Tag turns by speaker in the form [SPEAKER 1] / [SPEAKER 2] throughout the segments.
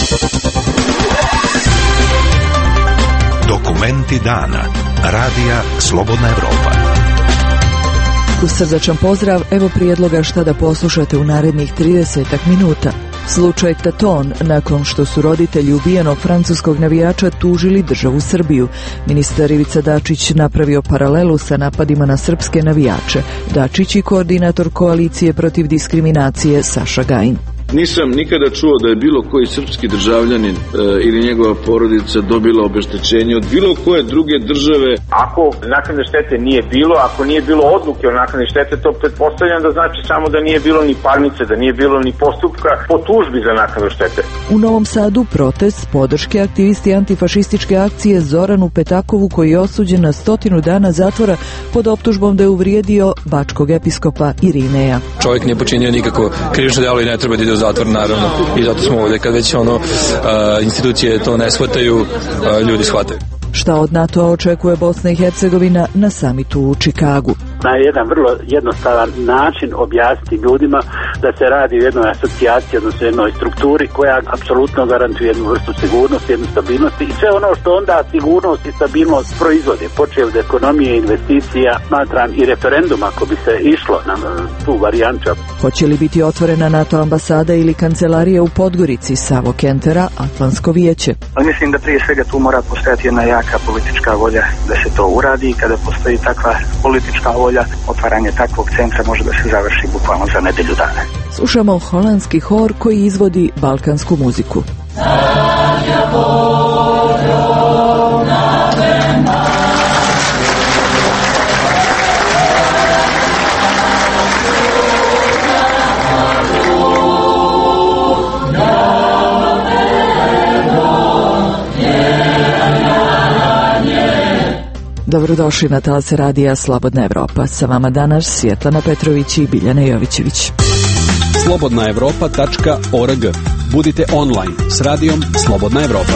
[SPEAKER 1] Dokumenti dana. Radija Slobodna Evropa.
[SPEAKER 2] Uz srdačan pozdrav, evo prijedloga šta da poslušate u narednih 30 minuta. Slučaj Taton, nakon što su roditelji ubijenog francuskog navijača tužili državu Srbiju. Ministar Ivica Dačić napravio paralelu sa napadima na srpske navijače. Dačić i koordinator koalicije protiv diskriminacije Saša Gajin.
[SPEAKER 3] Nisam nikada čuo da je bilo koji srpski državljanin ili njegova porodica dobila obeštećenje od bilo koje druge države.
[SPEAKER 4] Ako naknade štete nije bilo, ako nije bilo odluke o naknadi štete, to pretpostavljam da znači samo da nije bilo ni parnice, da nije bilo ni postupka po tužbi za naknadu štete.
[SPEAKER 2] U Novom Sadu protest podrške aktivisti antifašističke akcije Zoranu Petakovu, koji je osuđen na 100 dana zatvora pod optužbom da je uvrijedio bačkog episkopa Irineja.
[SPEAKER 5] Čovjek nije počinio nikako krivično djelo i ne treba da ide u zatvor, naravno. I zato smo ovdje, kad već institucije to ne shvataju, ljudi shvataju.
[SPEAKER 2] Šta od NATO očekuje Bosna i Hercegovina na samitu u Čikagu?
[SPEAKER 6] Na jedan vrlo jednostavan način objasniti ljudima da se radi o jednoj asocijaciji, odnosno jednoj strukturi koja apsolutno garantuje jednu vrstu sigurnosti, jednu stabilnosti i sve ono što onda sigurnost i stabilnost proizvode, počev od ekonomije, investicija, smatram i referendum ako bi se išlo na tu varijantu.
[SPEAKER 2] Hoće li biti otvorena NATO ambasada ili kancelarija u Podgorici? Savo Kentera, Atlantsko vijeće.
[SPEAKER 7] Mislim da prije svega tu mora postojati jedna jaka politička volja da se to uradi i kada postoji takva politička volja, otvaranje takvog centra može da se završi bukvalno za nedelju dana.
[SPEAKER 2] Slušamo holandski hor koji izvodi balkansku muziku. Dobrodošli na talase radija Slobodna Evropa. Sa vama danas Svjetlana Petrović i Biljana Jovićević.
[SPEAKER 8] slobodnaevropa.org. Budite online s radijom Slobodna Evropa.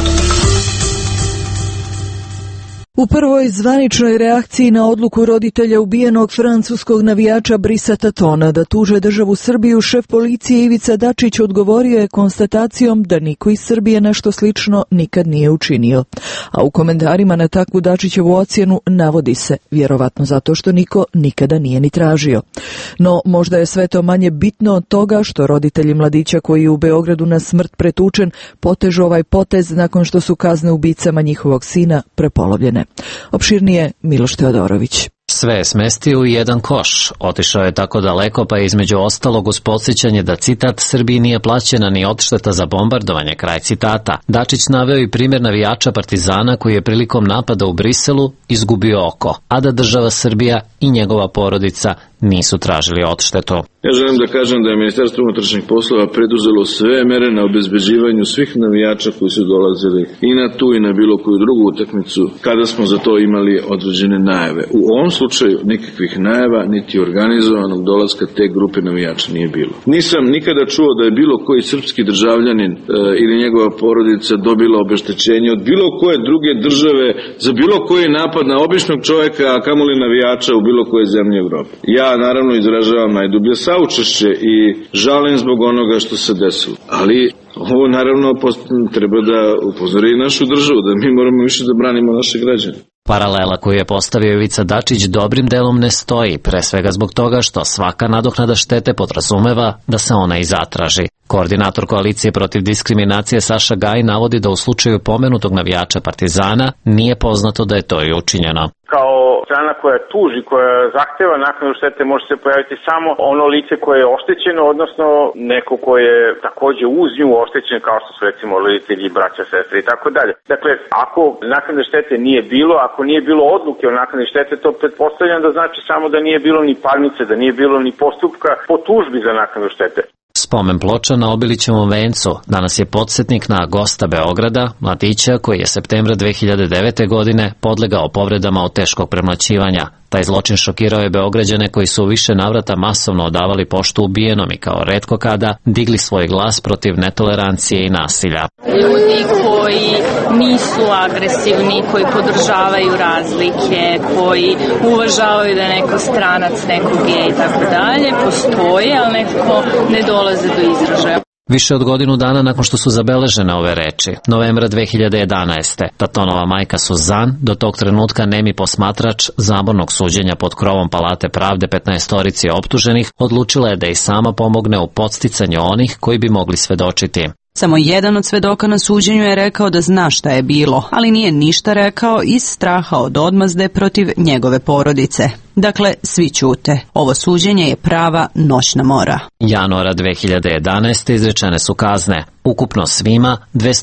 [SPEAKER 2] U prvoj zvaničnoj reakciji na odluku roditelja ubijenog francuskog navijača Brisa Tatona da tuže državu Srbiju, šef policije Ivica Dačić odgovorio je konstatacijom da niko iz Srbije nešto slično nikad nije učinio. A u komentarima na takvu Dačićevu ocjenu navodi se, vjerovatno zato što niko nikada nije ni tražio. No, možda je sve to manje bitno od toga što roditelji mladića koji je u Beogradu na smrt pretučen potežu ovaj potez nakon što su kazne ubicama njihovog sina prepolovljene. Opširnije Miloš Teodorović.
[SPEAKER 9] Sve je smestio u jedan koš. Otišao je tako daleko pa je između ostalog uz podsjećanje da, citat, Srbiji nije plaćena ni odšteta za bombardovanje, kraj citata. Dačić naveo i primjer navijača Partizana koji je prilikom napada u Briselu izgubio oko, a da država Srbija i njegova porodica nisu tražili odštetu.
[SPEAKER 3] Ja želim da kažem da je Ministarstvo unutrašnjih poslova preduzelo sve mere na obezbeđivanju svih navijača koji su dolazili i na tu i na bilo koju drugu utakmicu kada smo za to imali određene najave. U ovom slučaju nikakvih najava niti organizovanog dolaska te grupe navijača nije bilo. Nisam nikada čuo da je bilo koji srpski državljanin ili njegova porodica dobila obeštećenje od bilo koje druge države za bilo koji napad na običnog čovjeka, a kamoli navijača u bilo koje zemlje Evrope. Ja naravno izražavam najdublje saučešće i žalim zbog onoga što se desilo. Ali ovo naravno treba da upozori i našu državu, da mi moramo više da branimo naše građane.
[SPEAKER 9] Paralela koju je postavio Ivica Dačić dobrim delom ne stoji, pre svega zbog toga što svaka nadoknada štete podrazumeva da se ona i zatraži. Koordinator koalicije protiv diskriminacije Saša Gajin navodi da u slučaju pomenutog navijača Partizana nije poznato da je to i učinjeno.
[SPEAKER 4] Kao strana koja tuži, koja zahteva naknadu štete, može se pojaviti samo ono lice koje je oštećeno, odnosno neko ko je takođe uz nju oštećen, kao što su recimo roditelji, braća, sestre i tako dalje. Dakle, ako naknade štete nije bilo, ako nije bilo odluke o naknadi štete, to pretpostavljam da znači samo da nije bilo ni parnice, da nije bilo ni postupka po tužbi za naknadu štete.
[SPEAKER 9] Spomen ploča na Obilićevom vencu danas je podsjetnik na gosta Beograda, mladića koji je septembra 2009. godine podlegao povredama od teškog premlaćivanja. Taj zločin šokirao je Beograđane koji su u više navrata masovno odavali poštu ubijenom i kao retko kada digli svoj glas protiv netolerancije i nasilja.
[SPEAKER 10] Ljudi koji nisu agresivni, koji podržavaju razlike, koji uvažavaju da je neko stranac, neko gej i tako dalje, postoje, ali nekako ne dolaze do izražaja.
[SPEAKER 9] Više od godinu dana nakon što su zabeležene ove reči, novembra 2011. Tatonova majka Suzan, do tog trenutka nemi posmatrač zamornog suđenja pod krovom Palate pravde 15-torici optuženih, odlučila je da i sama pomogne u podsticanju onih koji bi mogli svedočiti.
[SPEAKER 11] Samo jedan od svedoka na suđenju je rekao da zna šta je bilo, ali nije ništa rekao iz straha od odmazde protiv njegove porodice. Dakle, svi ćute. Ovo suđenje je prava noćna mora.
[SPEAKER 9] Januara 2011. izrečene su kazne. Ukupno svima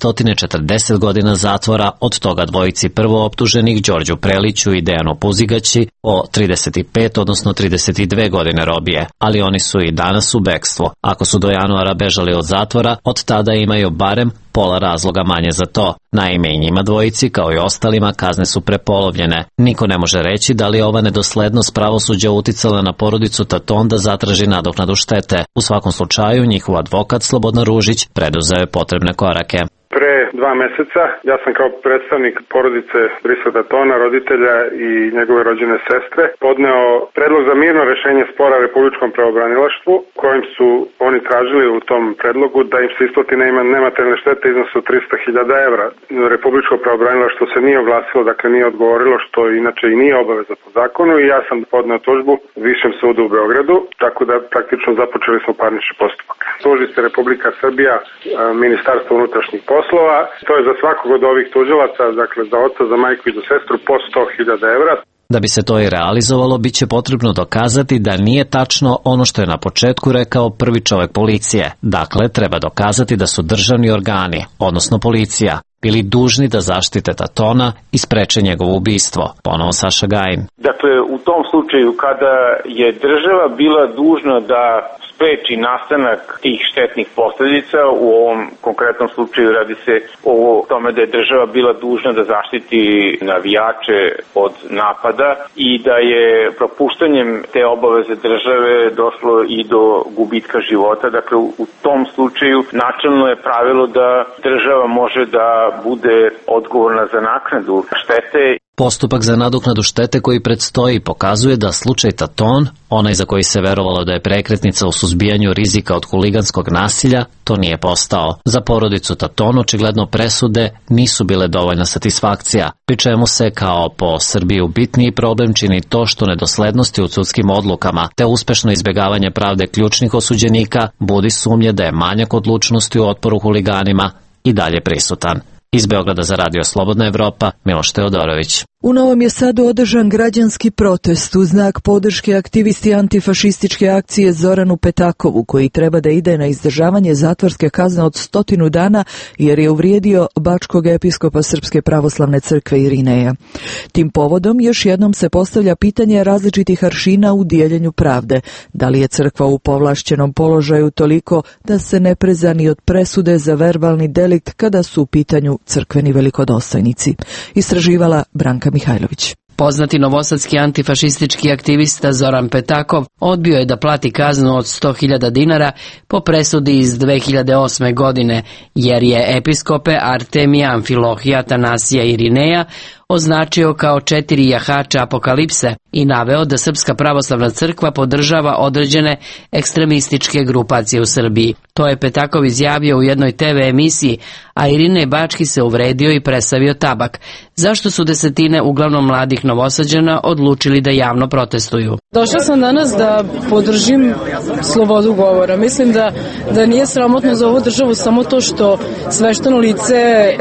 [SPEAKER 9] 240 godina zatvora, od toga dvojici prvooptuženih Đorđu Preliću i Dejanu Puzigaći o 35, odnosno 32 godine robije, ali oni su i danas u bekstvu. Ako su do januara bežali od zatvora, od tada imaju barem pola razloga manje za to. Naime, i njima dvojici, kao i ostalima, kazne su prepolovljene. Niko ne može reći da li ova nedoslednost pravosuđa uticala na porodicu Taton da zatraži nadoknadu štete. U svakom slučaju, njihov advokat Slobodan Ružić preduzeo je potrebne korake.
[SPEAKER 12] Pre 2 meseca ja sam kao predstavnik porodice Brisa Tatona, roditelja i njegove rođene sestre, podneo predlog za mirno rešenje spora Republičkom pravobranilaštvu, kojim su oni tražili u tom predlogu da im se isplati nematerijalne štete iznosu 300.000 evra. Republičko pravobranilaštvo se nije oglasilo, dakle nije odgovorilo, što inače i nije obaveza po zakonu, i ja sam podneo tužbu Višem sudu u Beogradu, tako da praktično započeli smo parnični postupak. Tuži se Republika Srbija, Ministarstvo unutrašnjih poslova. To je za svakog od ovih tužilaca, dakle za oca, za majku i za sestru, po 100.000 evra.
[SPEAKER 9] Da bi se to i realizovalo, bit će potrebno dokazati da nije tačno ono što je na početku rekao prvi čovek policije. Dakle, treba dokazati da su državni organi, odnosno policija, bili dužni da zaštite Tatona i spreče njegovo ubistvo. Ponovo Saša Gajin.
[SPEAKER 4] Dakle, u tom slučaju kada je država bila dužna da spreči nastanak tih štetnih posljedica, u ovom konkretnom slučaju radi se o tome da je država bila dužna da zaštiti navijače od napada i da je propuštanjem te obaveze države došlo i do gubitka života. Dakle, u tom slučaju načelno je pravilo da država može da bude odgovorna za naknadu štete.
[SPEAKER 9] Postupak za nadoknadu štete koji predstoji pokazuje da slučaj Taton, onaj za koji se verovalo da je prekretnica u suzbijanju rizika od huliganskog nasilja, to nije postao. Za porodicu Taton očigledno presude nisu bile dovoljna satisfakcija, pri čemu se kao po Srbiju bitniji problem čini to što nedoslednosti u sudskim odlukama te uspešno izbjegavanje pravde ključnih osuđenika budi sumnje da je manjak odlučnosti u otporu huliganima i dalje prisutan. Iz Beograda za Radio Slobodna Evropa, Miloš Teodorović.
[SPEAKER 2] U Novom je Sadu održan građanski protest u znak podrške aktivisti antifašističke akcije Zoranu Petakovu, koji treba da ide na izdržavanje zatvorske kazne od 100 dana jer je uvrijedio bačkog episkopa Srpske pravoslavne crkve Irineja. Tim povodom još jednom se postavlja pitanje različitih aršina u dijeljenju pravde. Da li je crkva u povlašćenom položaju toliko da se ne preza ni od presude za verbalni delikt kada su u pitanju crkveni velikodostojnici? Istraživala Branka Mihajlović.
[SPEAKER 13] Poznati novosadski antifašistički aktivista Zoran Petakov odbio je da plati kaznu od 100.000 dinara po presudi iz 2008. godine, jer je episkope Artemija, Amfilohija, Tanasija i Irineja označio kao 4 jahača apokalipse i naveo da Srpska pravoslavna crkva podržava određene ekstremističke grupacije u Srbiji. To je Petakov izjavio u jednoj TV emisiji, a Irinej Bački se uvredio i presavio tabak. Zašto su desetine uglavnom mladih Novosađana odlučili da javno protestuju?
[SPEAKER 14] Došla sam danas da podržim slobodu govora. Mislim da nije sramotno za ovu državu samo to što svešteno lice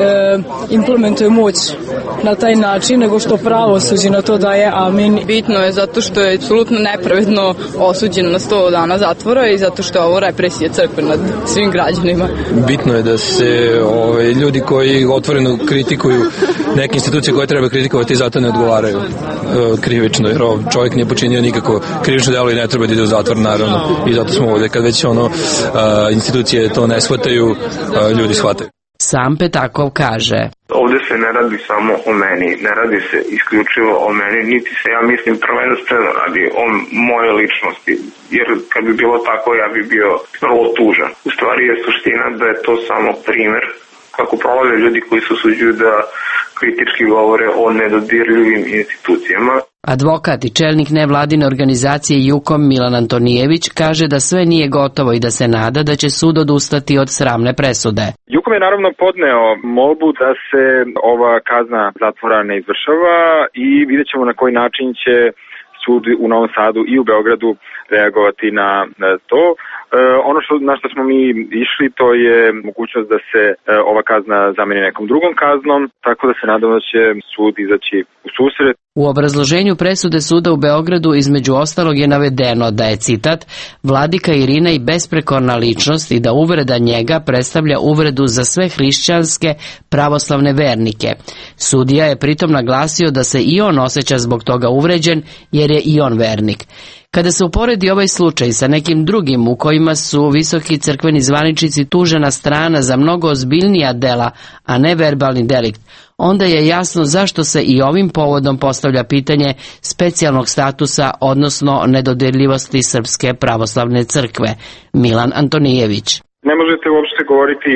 [SPEAKER 14] implementuje moć na taj način, nego što pravosuđe na to daje amin.
[SPEAKER 15] Bitno je zato što je apsolutno nepravedno osuđen na 100 dana zatvora i zato što je ovo represija crkve nad svim građanima.
[SPEAKER 5] Bitno je da se ljudi koji otvoreno kritikuju neke institucije koje treba kritikovati zato ne odgovaraju krivično, jer čovjek nije počinio nikako krivično delo i ne treba da ide u zatvor, naravno, i zato smo ovdje. Kad već institucije to ne shvataju, ljudi shvataju.
[SPEAKER 13] Sam Petakov kaže:
[SPEAKER 16] ovdje se ne radi samo o meni, ne radi se isključivo o meni, niti se, ja mislim, prvenstveno radi o moje ličnosti, jer kad bi bilo tako ja bi bio vrlo tužan. U stvari je suština da je to samo primjer kako prolaze ljudi koji se usuđuju da kritički govore o nedodirljivim institucijama.
[SPEAKER 13] Advokat i čelnik nevladine organizacije JUKOM Milan Antonijević kaže da sve nije gotovo i da se nada da će sud odustati od sramne presude.
[SPEAKER 17] JUKOM je naravno podneo molbu da se ova kazna zatvora ne izvršava i vidjet ćemo na koji način će sud u Novom Sadu i u Beogradu reagovati na to. Ono na što smo mi išli, to je mogućnost da se ova kazna zameni nekom drugom kaznom, tako da se nadamo da će sud izaći u susret.
[SPEAKER 13] U obrazloženju presude suda u Beogradu između ostalog je navedeno da je, citat, vladika Irina i besprekorna ličnost i da uvreda njega predstavlja uvredu za sve hrišćanske pravoslavne vernike. Sudija je pritom naglasio da se i on osjeća zbog toga uvređen jer je i on vernik. Kada se uporedi ovaj slučaj sa nekim drugim u kojima su visoki crkveni zvaničnici tužena strana za mnogo ozbiljnija dela, a ne verbalni delikt, onda je jasno zašto se i ovim povodom postavlja pitanje specijalnog statusa, odnosno nedodirljivosti Srpske pravoslavne crkve. Milan Antonijević.
[SPEAKER 17] Ne možete uopšte govoriti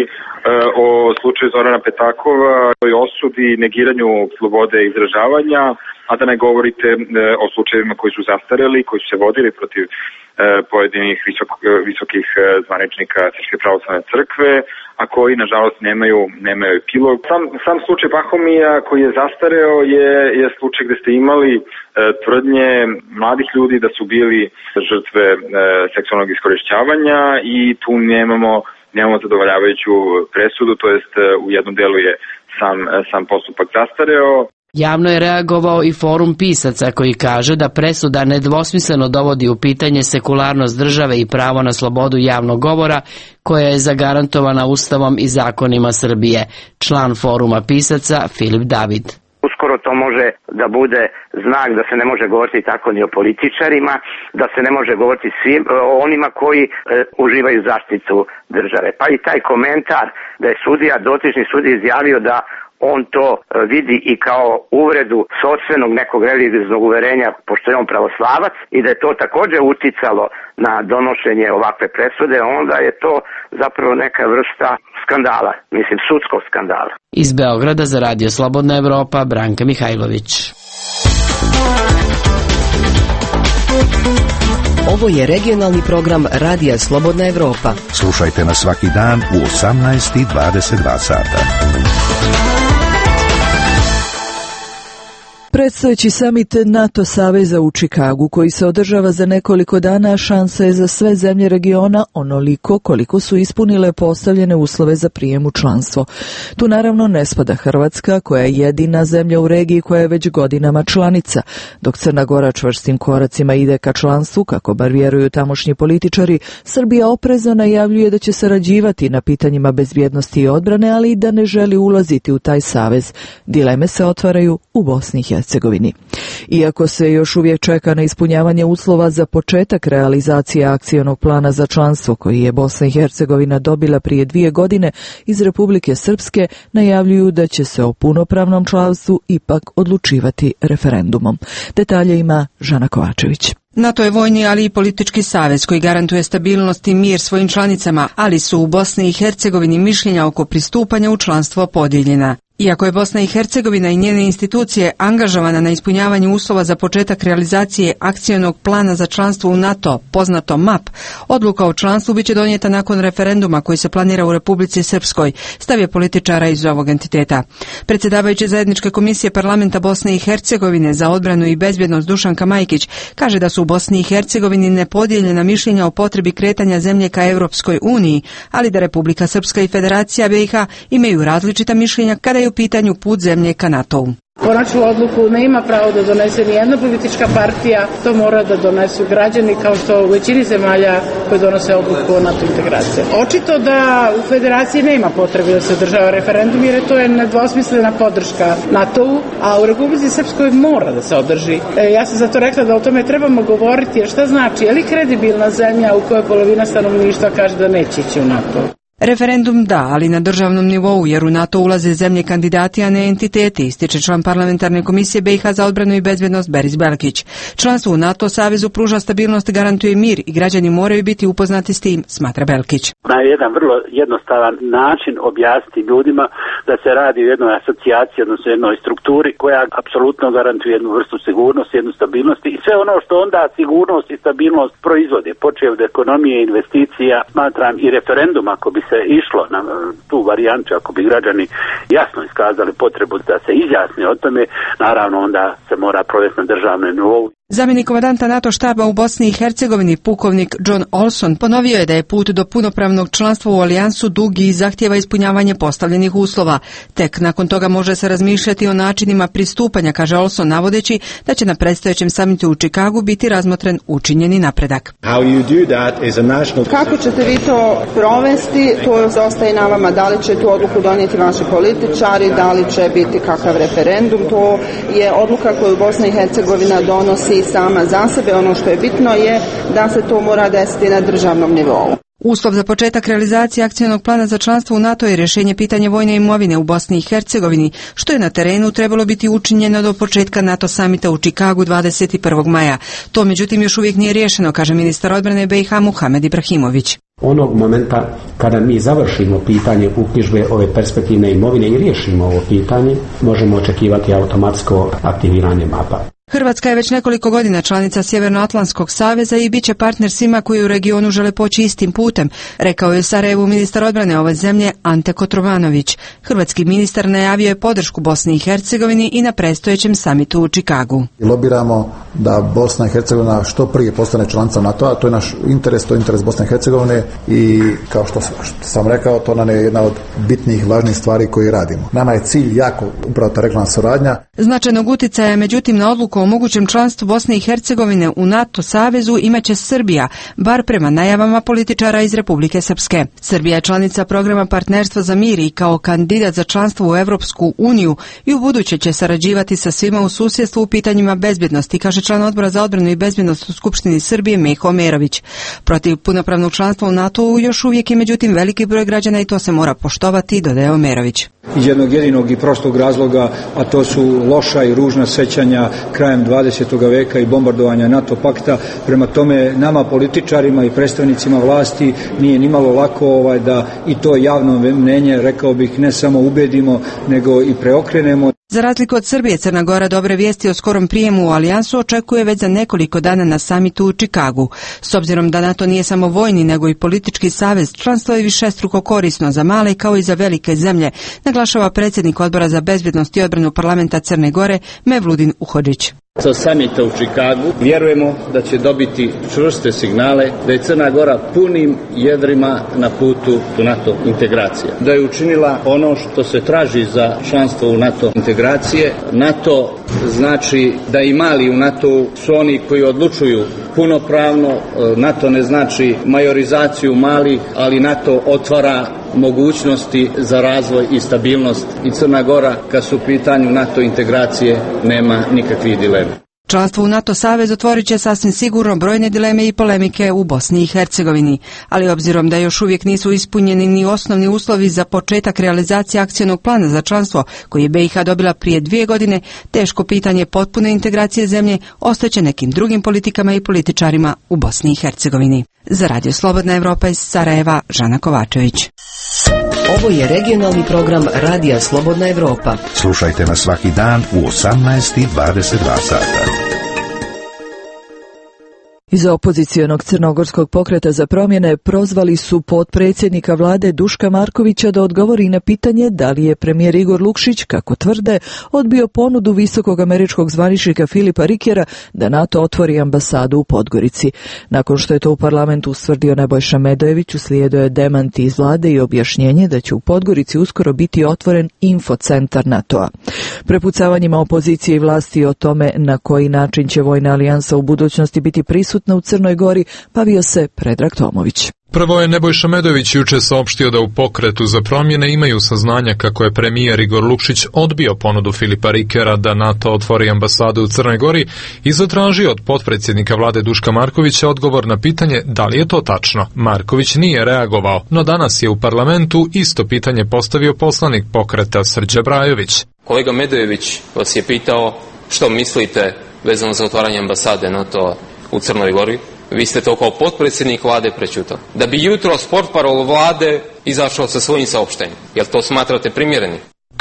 [SPEAKER 17] o slučaju Zorana Petakova, o osudi, negiranju slobode izražavanja, a da ne govorite o slučajevima koji su zastareli, koji su se vodili protiv pojedinih visokih zvaničnika Srpske pravoslavne crkve, a koji nažalost nemaju epilog. Sam slučaj Pahomija koji je zastareo je slučaj gde ste imali tvrdnje mladih ljudi da su bili žrtve seksualnog iskorišćavanja i tu nemamo zadovoljavajuću presudu, to jest u jednom delu je sam postupak zastareo.
[SPEAKER 13] Javno je reagovao i Forum pisaca koji kaže da presuda nedvosmisleno dovodi u pitanje sekularnost države i pravo na slobodu javnog govora koja je zagarantovana Ustavom i zakonima Srbije. Član Foruma pisaca Filip David.
[SPEAKER 18] Uskoro to može da bude znak da se ne može govoriti tako ni o političarima, da se ne može govoriti o onima koji uživaju zaštitu države. Pa i taj komentar da je dotični sudija izjavio da on to vidi i kao uvredu sopstvenog nekog religioznog uverenja, pošto je on pravoslavac, i da je to također uticalo na donošenje ovakve presude, onda je to zapravo neka vrsta skandala, sudskog skandala.
[SPEAKER 13] Iz Beograda za Radio Slobodna Evropa, Branka Mihajlović.
[SPEAKER 19] Ovo je regionalni program Radija Slobodna Evropa.
[SPEAKER 1] Slušajte nas svaki dan u 18 i 22 sata.
[SPEAKER 2] Predstojeći samit NATO saveza u Čikagu, koji se održava za nekoliko dana, šansa je za sve zemlje regiona onoliko koliko su ispunile postavljene uslove za prijem u članstvo. Tu naravno ne spada Hrvatska, koja je jedina zemlja u regiji koja je već godinama članica, dok Crna Gora čvrstim koracima ide ka članstvu, kako bar vjeruju tamošnji političari. Srbija oprezno najavljuje da će sarađivati na pitanjima bezbjednosti i odbrane, ali i da ne želi ulaziti u taj savez. Dileme se otvaraju u Bosni i Hercegovini. Iako se još uvijek čeka na ispunjavanje uslova za početak realizacije akcionog plana za članstvo koji je Bosna i Hercegovina dobila prije 2 godine iz Republike Srpske, najavljuju da će se o punopravnom članstvu ipak odlučivati referendumom. Detalje ima Žana Kovačević.
[SPEAKER 20] NATO je vojni, ali i politički savez koji garantuje stabilnost i mir svojim članicama, ali su u Bosni i Hercegovini mišljenja oko pristupanja u članstvo podijeljena. Iako je Bosna i Hercegovina i njene institucije angažovana na ispunjavanju uslova za početak realizacije akcionog plana za članstvo u NATO, poznato MAP, odluka o članstvu biće donijeta nakon referenduma koji se planira u Republici Srpskoj, stav je političara iz ovog entiteta. Predsjedavajući zajedničke komisije parlamenta Bosne i Hercegovine za odbranu i bezbjednost Dušanka Majkić kaže da su u Bosni i Hercegovini nepodijeljena mišljenja o potrebi kretanja zemlje ka Europskoj uniji, ali da Republika Srpska i Federacija BiH imaju različita mišljenja kada je u pitanju put zemlje ka NATO-u.
[SPEAKER 21] Konačnu odluku ne ima pravo da donese ni jedna politička partija, to mora da donesu građani, kao što u većini zemalja koji donose odluku o NATO integraciji. Očito da u Federaciji nema potrebe da se održava referendum, jer to je nedvosmislena podrška NATO-u, a u Republici Srpskoj mora da se održi. Ja sam zato rekla da o tome trebamo govoriti, jer šta znači, je li kredibilna zemlja u kojoj polovina stanovništva kaže da neće ići u NATO?
[SPEAKER 20] Referendum da, ali na državnom nivou, jer u NATO ulaze zemlje kandidati, a ne entiteti, ističe član parlamentarne komisije BiH za odbranu i bezbjednost Beris Belkić. Članstvo u NATO savezu pruža stabilnost, garantuje mir i građani moraju biti upoznati s tim, smatra Belkić.
[SPEAKER 6] Na jedan vrlo jednostavan način objasniti ljudima da se radi o jednoj asocijaciji, odnosno jednoj strukturi koja apsolutno garantuje jednu vrstu sigurnosti, jednu stabilnosti i sve ono što onda sigurnost i stabilnost proizvode, počev od ekonomije, investicija, smatram i referendum ako bi se išlo na tu varijantu, ako bi građani jasno iskazali potrebu da se izjasne o tome, naravno onda se mora provesti na državnom nivou.
[SPEAKER 20] Zamjenik komandanta NATO štaba u Bosni i Hercegovini, pukovnik John Olson, ponovio je da je put do punopravnog članstva u alijansu dug i zahtjeva ispunjavanje postavljenih uslova. Tek nakon toga može se razmišljati o načinima pristupanja, kaže Olson, navodeći da će na predstojećem samitu u Čikagu biti razmotren učinjeni napredak.
[SPEAKER 7] Kako ćete vi to provesti, to ostaje na vama, da li će tu odluku donijeti vaši političari, da li će biti kakav referendum, to je odluka koju Bosna i Hercegovina donosi sama za sebe. Ono što je bitno je da se to mora desiti na državnom nivou.
[SPEAKER 20] Uslov za početak realizacije akcionog plana za članstvo u NATO je rješenje pitanja vojne imovine u Bosni i Hercegovini, što je na terenu trebalo biti učinjeno do početka NATO samita u Čikagu 21. maja. To međutim još uvijek nije riješeno, kaže ministar odbrane BiH Muhamed Ibrahimović.
[SPEAKER 22] Onog momenta kada mi završimo pitanje uknjižbe ove perspektivne imovine i riješimo ovo pitanje, možemo očekivati automatsko aktiviranje mapa.
[SPEAKER 20] Hrvatska je već nekoliko godina članica Sjevernoatlantskog saveza i bit će partner svima koji u regionu žele poći istim putem, rekao je u Sarajevu ministar odbrane ove zemlje Ante Kotromanović. Hrvatski ministar najavio je podršku Bosni i Hercegovini i na predstojećem samitu u Čikagu.
[SPEAKER 23] Lobiramo da Bosna i Hercegovina što prije postane članica NATO-a, to je naš interes, to je interes Bosne i Hercegovine i kao što sam rekao, to nam je jedna od bitnih, važnih stvari koje radimo. Nama je cilj jako upravo ta regionalna suradnja.
[SPEAKER 20] Značajnog utjecaja međutim na odluku o mogućem članstvu Bosne i Hercegovine u NATO savezu imaće Srbija, bar prema najavama političara iz Republike Srpske. Srbija je članica programa Partnerstva za mir i kao kandidat za članstvo u Evropsku uniju i u buduće će sarađivati sa svima u susjedstvu u pitanjima bezbjednosti, kaže član odbora za odbranu i bezbjednost u Skupštini Srbije Meho Omerović. Protiv punopravnog članstva u NATO-u još uvijek je međutim veliki broj građana i to se mora poštovati, dodaje Omerović.
[SPEAKER 24] Iz jednog jedinog i prostog razloga, a to su loša i ružna sećanja krajem 20. veka i bombardovanja NATO pakta. Prema tome, nama političarima i predstavnicima vlasti nije nimalo lako da i to javno mnenje, rekao bih, ne samo ubedimo, nego i preokrenemo.
[SPEAKER 20] Za razliku od Srbije, Crna Gora dobre vijesti o skorom prijemu u alijansu očekuje već za nekoliko dana na samitu u Čikagu. S obzirom da NATO nije samo vojni, nego i politički savez, članstvo je višestruko korisno za male kao i za velike zemlje, naglašava predsjednik odbora za bezbjednost i odbranu parlamenta Crne Gore Mevludin Uhodžić.
[SPEAKER 25] Sa samita u Čikagu vjerujemo da će dobiti čvrste signale da je Crna Gora punim jedrima na putu do NATO integracije. Da je učinila ono što se traži za članstvo u NATO integracije. NATO znači da i mali u NATO su oni koji odlučuju punopravno. NATO ne znači majorizaciju malih, ali NATO otvara mogućnosti za razvoj i stabilnost i Crna Gora, kad su u pitanju NATO integracije, nema nikakvih dilema.
[SPEAKER 20] Članstvo u NATO savez otvorit će sasvim sigurno brojne dileme i polemike u Bosni i Hercegovini, ali obzirom da još uvijek nisu ispunjeni ni osnovni uslovi za početak realizacije akcionog plana za članstvo koji je BiH dobila prije 2 godine, teško pitanje potpune integracije zemlje ostaće nekim drugim politikama i političarima u Bosni i Hercegovini. Za Radio Slobodna Evropa iz Sarajeva, Žana Kovačević.
[SPEAKER 19] Ovo je regionalni program Radija Slobodna Evropa.
[SPEAKER 1] Slušajte nas svaki dan u 18:22 sata.
[SPEAKER 2] Iz opozicionog crnogorskog pokreta za promjene prozvali su potpredsjednika vlade Duška Markovića da odgovori na pitanje da li je premijer Igor Lukšić, kako tvrde, odbio ponudu visokog američkog zvaničnika Filipa Rikera da NATO otvori ambasadu u Podgorici. Nakon što je to u parlamentu ustvrdio Nebojša Medojević, uslijedio je demanti iz vlade i objašnjenje da će u Podgorici uskoro biti otvoren infocentar NATO-a. Prepucavanjima opozicije i vlasti o tome na koji način će vojna alijansa u budućnosti biti prisutna u Crnoj Gori bavio se Predrag Tomović.
[SPEAKER 26] Prvo je Nebojša Medojević juče saopštio da u pokretu za promjene imaju saznanja kako je premijer Igor Lukšić odbio ponudu Filipa Rikera da NATO otvori ambasadu u Crnoj Gori i zatražio od potpredsjednika vlade Duška Markovića odgovor na pitanje da li je to tačno. Marković nije reagovao, no danas je u parlamentu isto pitanje postavio poslanik pokreta Srđa Brajović.
[SPEAKER 27] Kolega Medojević vas je pitao što mislite vezano za otvaranje ambasade NATO u Crnoj Gori. Vi ste to kao potpredsjednik vlade prečutali. Da bi jutro portparol vlade izašao sa svojim saopštenjem. Jel to smatrate primjerenim?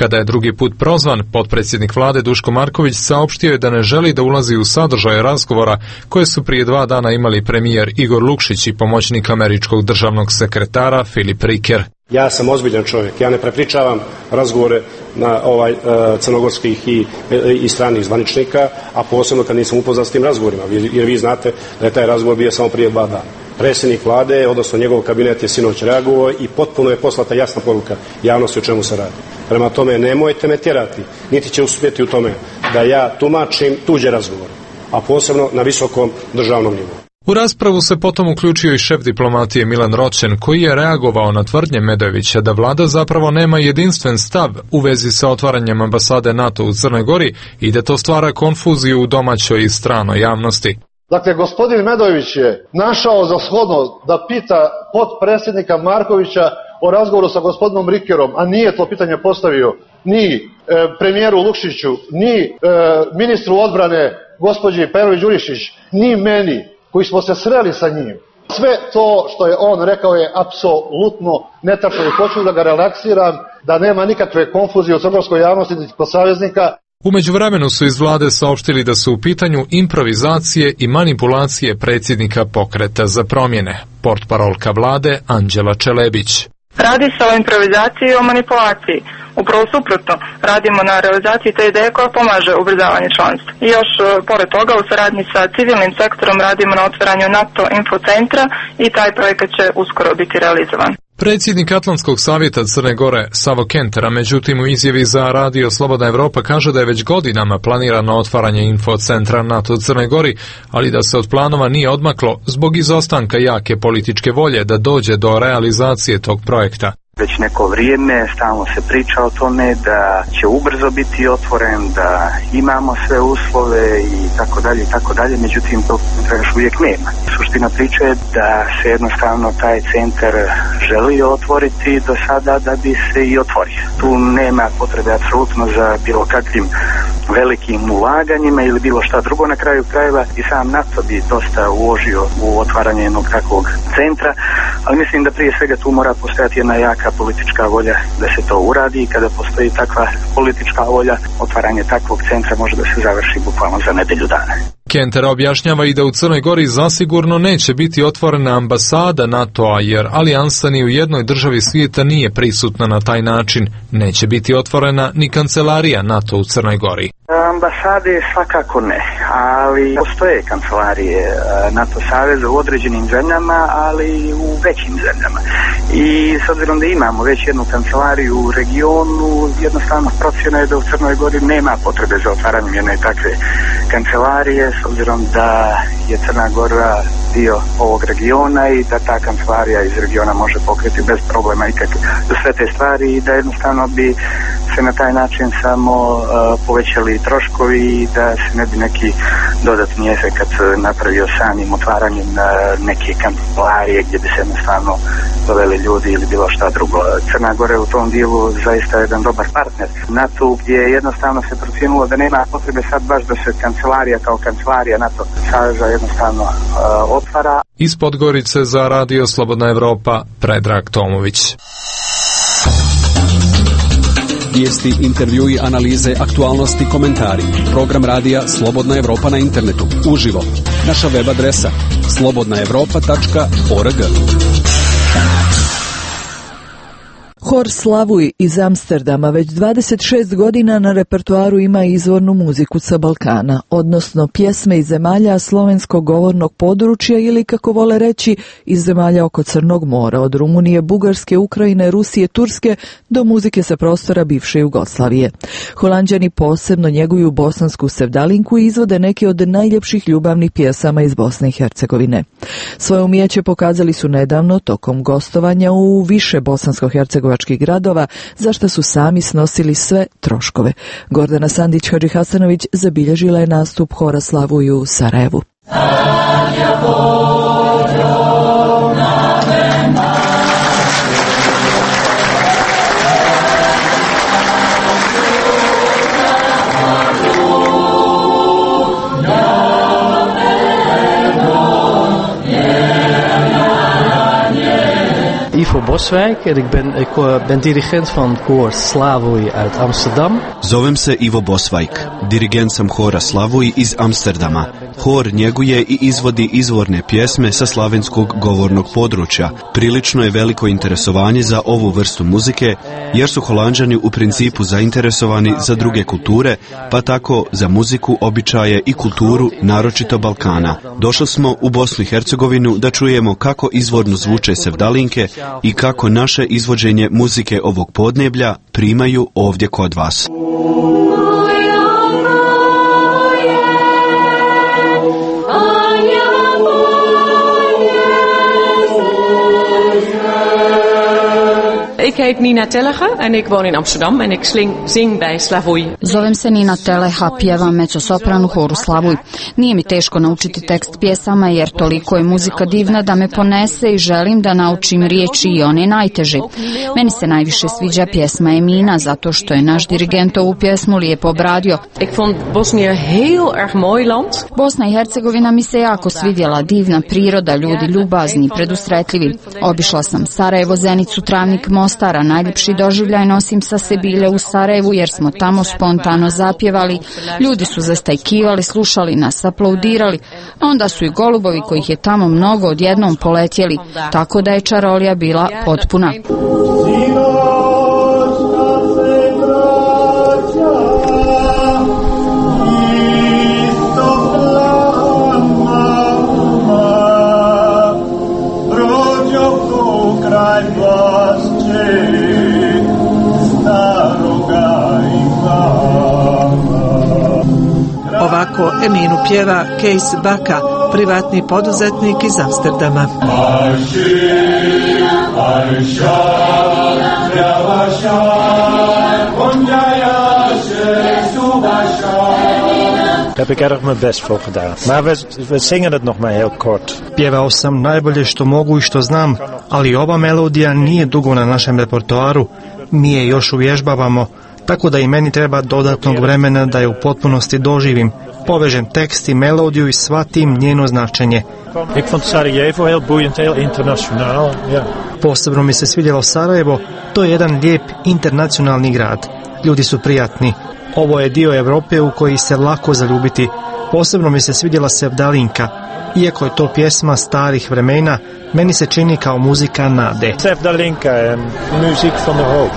[SPEAKER 26] Kada je drugi put prozvan, potpredsjednik vlade Duško Marković saopštio je da ne želi da ulazi u sadržaje razgovora koje su prije 2 dana imali premijer Igor Lukšić i pomoćnik američkog državnog sekretara Filip Riker.
[SPEAKER 3] Ja sam ozbiljan čovjek, ja ne prepričavam razgovore na crnogorskih i stranih zvaničnika, a posebno kad nisam upoznat s tim razgovorima, jer vi znate da je taj razgovor bio samo prije 2 dana. Predsjednik vlade, odnosno njegov kabinet je sinoć reagovao i potpuno je poslata jasna poruka javnosti o čemu se radi. Prema tome, nemojte me tjerati, niti će uspjeti u tome da ja tumačim tuđe razgovore, a posebno na visokom državnom nivou.
[SPEAKER 26] U raspravu se potom uključio i šef diplomatije Milan Roćen, koji je reagovao na tvrdnje Medojevića da vlada zapravo nema jedinstven stav u vezi sa otvaranjem ambasade NATO u Crnoj Gori i da to stvara konfuziju u domaćoj i stranoj javnosti.
[SPEAKER 4] Dakle, gospodin Medojević je našao za shodno da pita potpredsjednika Markovića o razgovoru sa gospodinom Rikerom, a nije to pitanje postavio ni premijeru Lukšiću, ni ministru odbrane gospođi Perović-Đurišić, ni meni, koji smo se sreli sa njim. Sve to što je on rekao je apsolutno netačno i hoću da ga relaksiram, da nema nikakve konfuzije u crnogorskoj javnosti niti kod saveznika.
[SPEAKER 26] U međuvremenu su iz vlade saopštili da su u pitanju improvizacije i manipulacije predsjednika Pokreta za promjene. Portparolka vlade Anđela Čelebić.
[SPEAKER 8] Radi se o improvizaciji i o manipulaciji. Upravo suprotno, radimo na realizaciji te ideje koja pomaže ubrzavanje članstva. I još pored toga u saradnji sa civilnim sektorom radimo na otvaranju NATO infocentra i taj projekat će uskoro biti realizovan.
[SPEAKER 26] Predsjednik Atlantskog savjeta Crne Gore Savo Kentera, međutim u izjavi za Radio Slobodna Evropa kaže da je već godinama planirano otvaranje infocentra NATO u Crnoj Gori, ali da se od planova nije odmaklo zbog izostanka jake političke volje da dođe do realizacije tog projekta.
[SPEAKER 9] Već neko vrijeme stalno se priča o tome da će ubrzo biti otvoren, da imamo sve uslove i tako dalje, međutim to još uvijek nema. Suština priče je da se jednostavno taj centar želi otvoriti do sada da bi se i otvorio. Tu nema potrebe apsolutno za bilo kakvim velikim ulaganjima ili bilo šta drugo. Na kraju krajeva i sam NATO bi dosta uložio u otvaranje jednog takvog centra, ali mislim da prije svega tu mora postojati jedna jaka politička volja da se to uradi i kada postoji takva politička volja, otvaranje takvog centra može da se završi bukvalno za nedelju dana.
[SPEAKER 26] Kenter objašnjava i da u Crnoj Gori zasigurno neće biti otvorena ambasada NATO-a jer alijansa ni u jednoj državi svijeta nije prisutna na taj način. Neće biti otvorena ni kancelarija NATO u Crnoj Gori.
[SPEAKER 9] Ambasade svakako ne, ali postoje kancelarije NATO saveza u određenim zemljama, ali i u većim zemljama. I s obzirom da imamo već jednu kancelariju u regionu, jednostavno procjena je da u Crnoj Gori nema potrebe za otvaranjem jedne takve kancelarije, s obzirom da je Crna Gora dio ovog regiona i da ta kancelarija iz regiona može pokriti bez problema ikakve sve te stvari i da jednostavno bi se na taj način samo povećali troškovi i da se ne bi neki dodatni efekat napravio samim otvaranjem neke kancelarije gdje bi se jednostavno doveli ljudi ili bilo šta drugo. Crna Gora je u tom dijelu zaista jedan dobar partner. NATO gdje jednostavno se procijenilo da nema potrebe sad baš da se kancelarija kao kancelarija NATO saveza jednostavno otvara.
[SPEAKER 26] Iz Podgorice za Radio Slobodna Evropa, Predrag Tomović.
[SPEAKER 10] Vijesti, intervjui, analize, aktualnosti, komentari. Program radija Slobodna Evropa na internetu. Uživo. Naša web adresa slobodnaevropa.org.
[SPEAKER 2] Hor Slavuj iz Amsterdama već 26 godina na repertoaru ima izvornu muziku sa Balkana, odnosno pjesme iz zemalja slovenskog govornog područja ili, kako vole reći, iz zemalja oko Crnog mora, od Rumunije, Bugarske, Ukrajine, Rusije, Turske do muzike sa prostora bivše Jugoslavije. Holanđani posebno njeguju bosansku sevdalinku i izvode neke od najljepših ljubavnih pjesama iz Bosne i Hercegovine. Svoje umijeće pokazali su nedavno tokom gostovanja u više bosansko-hercegovačkih gradova, za što su sami snosili sve troškove. Gordana Sandić-Hadžihasanović zabilježila je nastup Hora Slavuj u Sarajevu.
[SPEAKER 11] IFO
[SPEAKER 5] Boswijk en ik ben dirigent van koor Slavuj uit Amsterdam.
[SPEAKER 11] Zovem se Ivo Boswijk, dirigent sam hora Slavuj iz Amsterdama. Hor njeguje i izvodi izvorne pjesme sa slavenskog govornog područja. Prilično je veliko interesovanje za ovu vrstu muzike, jer su Holanđani u principu zainteresovani za druge kulture, pa tako za muziku, običaje i kulturu, naročito Balkana. Došli smo u Bosnu i Hercegovinu da čujemo kako izvorno zvuče sevdalinke i kako naše izvođenje muzike ovog podneblja primaju ovdje kod vas.
[SPEAKER 12] Ik heet Nina Tellega en ik woon in Amsterdam en ik zing bij Slavuj.
[SPEAKER 14] Zovem se Nina Teleha, pjevam mezzosopranu horu Slavuj. Nije mi teško naučiti tekst pjesama jer toliko je muzika divna da me ponese i želim da naučim riječi i one najteže. Meni se najviše sviđa pjesma Emina zato što je naš dirigent ovu pjesmu lijepo obradio.
[SPEAKER 12] Ik vond Bosnië heel erg mooi land.
[SPEAKER 14] Bosna i Hercegovina mi se jako svidjela, divna priroda, ljudi ljubazni, predusretljivi. Obišla sam Sarajevo, Zenicu, Travnik, Mostara. Najljepši doživljaj nosim sa se bile u Sarajevu jer smo tamo spontano zapjevali. Ljudi su zastajkivali, slušali nas, aplaudirali. Onda su i golubovi kojih je tamo mnogo odjednom poletjeli, tako da je čarolija bila potpuna.
[SPEAKER 2] Ovako Eminu pjeva Kees Baka, privatni poduzetnik iz Amsterdama.
[SPEAKER 15] Heb ik erg mijn best voor gedaan. Maar we zingen het nog maar heel kort.
[SPEAKER 16] Pjevao sam najbolje što mogu i što znam, ali ova melodija nije dugo na našem repertoaru. Mi je još uvježbavamo, tako da i meni treba dodatnog vremena da je u potpunosti doživim. Povežem tekst i melodiju i shvatim njeno značenje.
[SPEAKER 15] Ik vond Sarajevo heel boeiend, heel internationaal. Ja.
[SPEAKER 16] Posebno mi se svidjelo Sarajevo, to je jedan lijep internacionalni grad. Ljudi su prijatni. Ovo je dio Europe u koji se lako zaljubiti. Posebno mi se svidjela sevdalinka. Iako je to pjesma starih vremena, meni se čini kao muzika nade.
[SPEAKER 15] Sevdalinka je muziek van de hoop.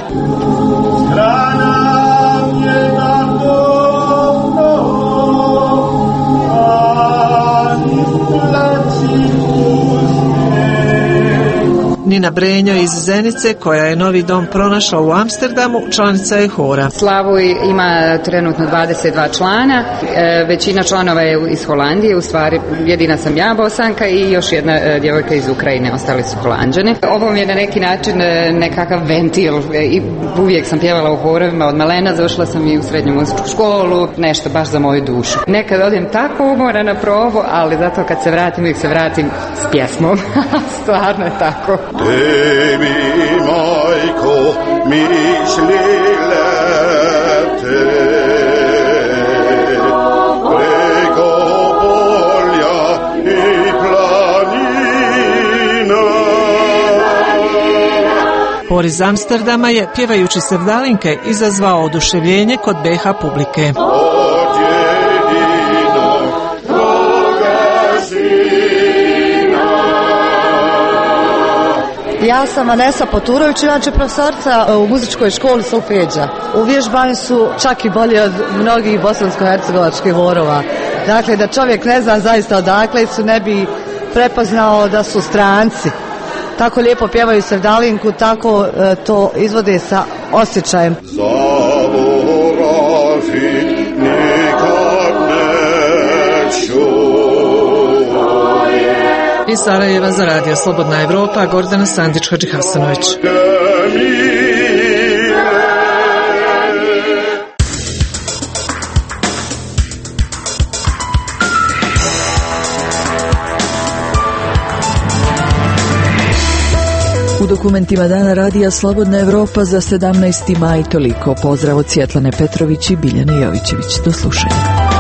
[SPEAKER 2] Nina Brenjo iz Zenice, koja je novi dom pronašla u Amsterdamu, članica je hora.
[SPEAKER 17] Slavuj ima trenutno 22 člana, većina članova je iz Holandije, u stvari jedina sam ja Bosanka i još jedna djevojka iz Ukrajine, ostali su Holanđane. Ovo mi je na neki način nekakav ventil i uvijek sam pjevala u horovima od malena, završila sam i u srednju muzičku školu, nešto baš za moju dušu. Nekad odem tako umora na probu, ali zato kad se vratim, uvijek se vratim s pjesmom. Stvarno je tako.
[SPEAKER 28] Tebi, majko, misli lete, preko polja i planina.
[SPEAKER 2] Hor iz Amsterdama je, pjevajući sevdalinke, izazvao oduševljenje kod BH publike.
[SPEAKER 29] Ja sam Vanessa Poturović, inače profesorica u muzičkoj školi solfeđa. Uvježbani su čak i bolje od mnogih bosansko-hercegovačkih horova. Dakle, da čovjek ne zna zaista odakle su, ne bi prepoznao da su stranci. Tako lijepo pjevaju sevdalinku, tako to izvode sa osjećajem.
[SPEAKER 2] Iz Sarajeva za Radio Slobodna Evropa, Gordana Sandić-Hadžihasanović. U dokumentima Dana Radija Slobodna Evropa za 17. maj toliko. Pozdrav od Svjetlane Petrović i Biljane Jovićević. Do slušanja.